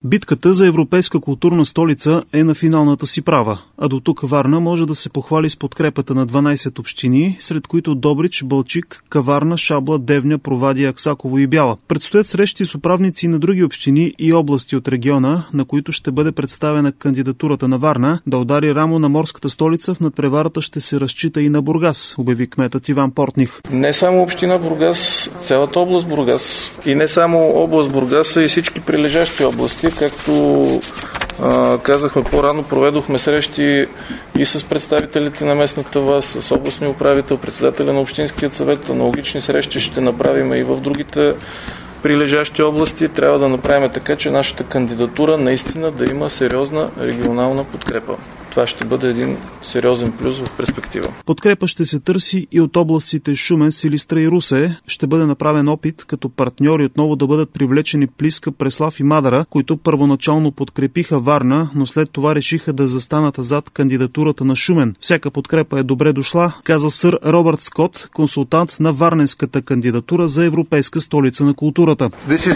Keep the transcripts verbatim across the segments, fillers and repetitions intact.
Битката за европейска културна столица е на финалната си права, а до тук Варна може да се похвали с подкрепата на дванайсет общини, сред които Добрич, Балчик, Каварна, Шабла, Девня, Провадия, Аксаково и Бяла. Предстоят срещи с управници на други общини и области от региона, на които ще бъде представена кандидатурата на Варна. Да удари рамо на морската столица, в надпреварата ще се разчита и на Бургас, обяви кметът Иван Портних. Не само община Бургас, цялата област Бургас и не само област Бургас, а и всички прилежащи области. Както а, казахме по-рано, проведохме срещи и с представителите на местната власт, с областния управител, председателя на Общинският съвет. Аналогични срещи ще направим и в другите прилежащи области. Трябва да направим така, че нашата кандидатура наистина да има сериозна регионална подкрепа. Това ще бъде един сериозен плюс в перспектива. Подкрепа ще се търси и от областите Шумен, Силистра и Русе. Ще бъде направен опит като партньори отново да бъдат привлечени Плиска, Преслав и Мадара, които първоначално подкрепиха Варна, но след това решиха да застанат зад кандидатурата на Шумен. Всяка подкрепа е добре дошла, каза сър Робърт Скот, консултант на варненската кандидатура за европейска столица на културата.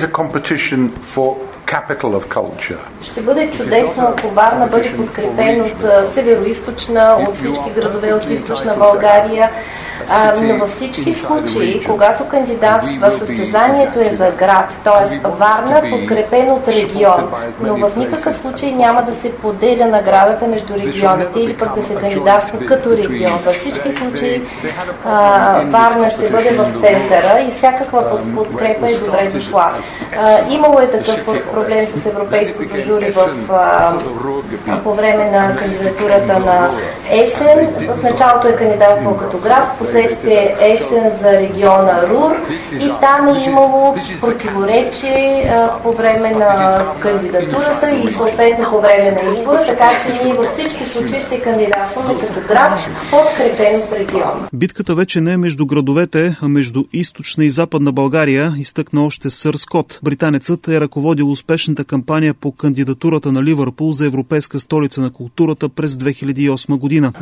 Ще бъде чудесно, ако Варна бъде подкрепен от северо-источна, от всички градове от източна България, а, но във всички случаи, когато кандидатства, състезанието е за град, т.е. Варна подкрепен от регион, но в никакъв случай няма да се поделя наградата между регионите или пък да се кандидатства като регион. Във всички случаи а, Варна ще бъде в центъра и всякаква подкрепа е добре дошла. А, имало е такъв проблем с европейското жури в, а, по време на кандидатурата на Есен. В началото е кандидатствал като град, в последствие Есен за региона Рур и там е имало противоречие по време на кандидатурата и съответно по време на избора, така че ние във всички случаи ще кандидатстваме като град, подкрепен от региона. Битката вече не е между градовете, а между източна и западна България, изтъкна още сър Скот. Британецът е ръководил успешната кампания по кандидатурата на Ливърпул за европейска столица на културата през две хиляди и осма година.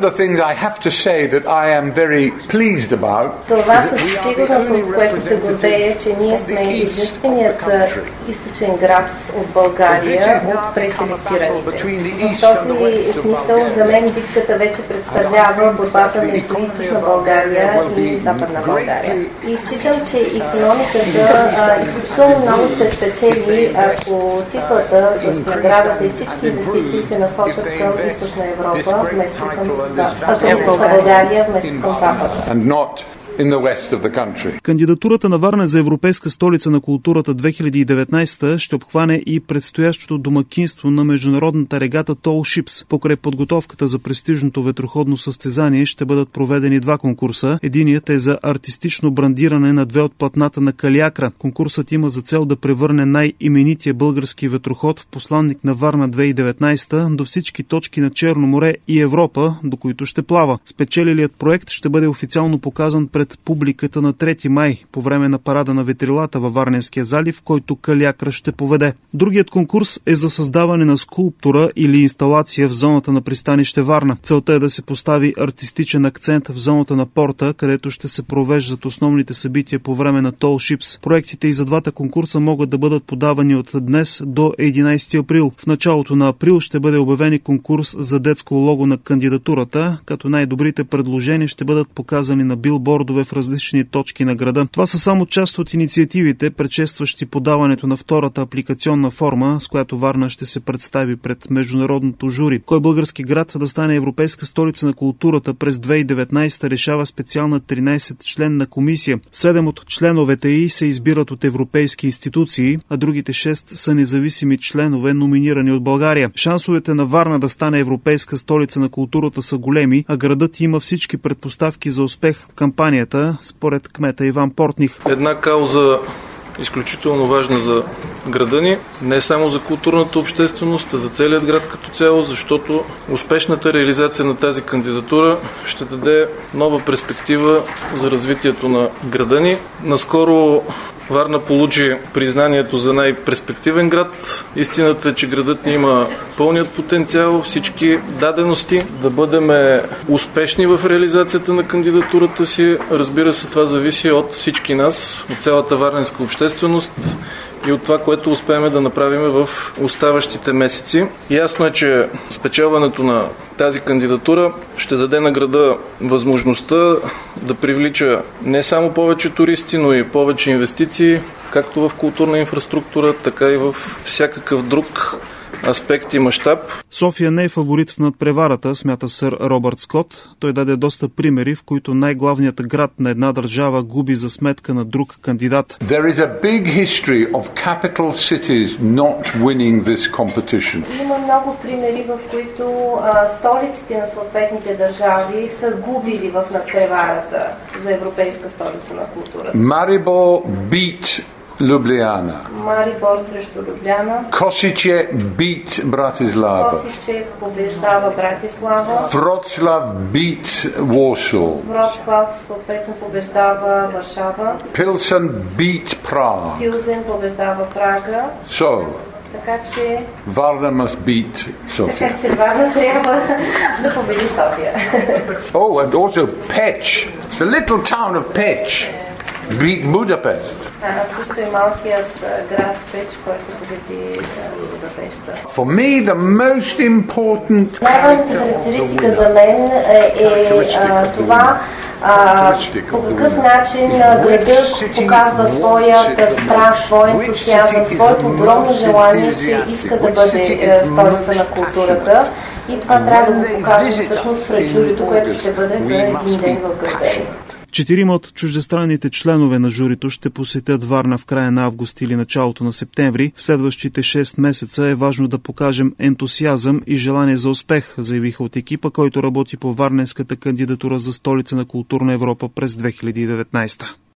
Това със сигурност, от което се гордея, че ние сме единственият източен град от България от преселектираните. В този смисъл за мен битката вече представлява борбата между източна България и западна България. И считам, че икономиката изключително много ще спечели, ако цифрата с наградата и всички инвестиции се насочат към източна Европа, вместо към източна България, вместо към запада. In the west of the country. Кандидатурата на Варна за европейска столица на културата две хиляди и деветнайсета ще обхване и предстоящото домакинство на международната регата Tall Ships. Покрай подготовката за престижното ветроходно състезание ще бъдат проведени два конкурса. Единият е за артистично брандиране на две от платната на Калиакра. Конкурсът има за цел да превърне най-именития български ветроход в посланник на Варна две хиляди и деветнайсета до всички точки на Черно море и Европа, до които ще плава. Спечелилият проект ще бъде официално показан пред публиката на трети май по време на парада на ветрилата във Варненския залив, който Калиакра ще поведе. Другият конкурс е за създаване на скулптура или инсталация в зоната на пристанище Варна. Целта е да се постави артистичен акцент в зоната на порта, където ще се провеждат основните събития по време на Tall Ships. Проектите и за двата конкурса могат да бъдат подавани от днес до единайсети април. В началото на април ще бъде обявен и конкурс за детско лого на кандидатурата, като най-добрите предложения ще бъдат показани на билбордове в различни точки на града. Това са само част от инициативите, предшестващи подаването на втората апликационна форма, с която Варна ще се представи пред международното жури. Кой български град да стане европейска столица на културата през две хиляди и деветнайсета решава специална тринайсетчленна комисия. Седем от членовете й се избират от европейски институции, а другите шест са независими членове, номинирани от България. Шансовете на Варна да стане европейска столица на културата са големи, а градът има всички предпоставки за успех в кампанията, според кмета Иван Портних. Една кауза изключително важна за града ни, не само за културната общественост, а за целият град като цяло, защото успешната реализация на тази кандидатура ще даде нова перспектива за развитието на града ни. Наскоро Варна получи признанието за най-перспективен град. Истината е, че градът ни има пълният потенциал, всички дадености да бъдем успешни в реализацията на кандидатурата си. Разбира се, това зависи от всички нас, от цялата варненска общественост и от това, което успеем да направим в оставащите месеци. Ясно е, че спечелването на тази кандидатура ще даде на града възможността да привлича не само повече туристи, но и повече инвестиции, както в културна инфраструктура, така и в всякакъв друг аспект и мащаб. София не е фаворит в надпреварата, смята сър Робърт Скот. Той даде доста примери, в които най-главният град на една държава губи за сметка на друг кандидат. There is a big history of capital cities not winning this competition. Има много примери, в които а, столиците на съответните държави са губили в надпреварата за европейска столица на културата. Maribor beat Ljubljana. Марибор срещу Любляна. Košice beat Bratislava. Косиче побеждава Братислава. Wroclaw beat Warsaw. Вроцлав съответно побеждава Варшава. Pilsen beat Prague. Пилзен побеждава Прага. So, Така че Varna must beat Sofia. така че Варна трябва да победи София. Oh, and also Pech, the little town of Pech, beat Budapest. А, също и малкият а, град Печ, който победи Будапеща. For me, the most important Най-важната характеристика за мен е, е а, това а, по какъв начин градът показва своята страст, своя ентусиазъм, своето огромно желание, че иска да бъде столица на културата. И това трябва да го покаже всъщност пред журито, което ще бъде за един ден в града. Четирима от чуждестранните членове на журито ще посетят Варна в края на август или началото на септември. В следващите шест месеца е важно да покажем ентусиазъм и желание за успех, заявиха от екипа, който работи по варненската кандидатура за столица на културна Европа през две хиляди и деветнадесета.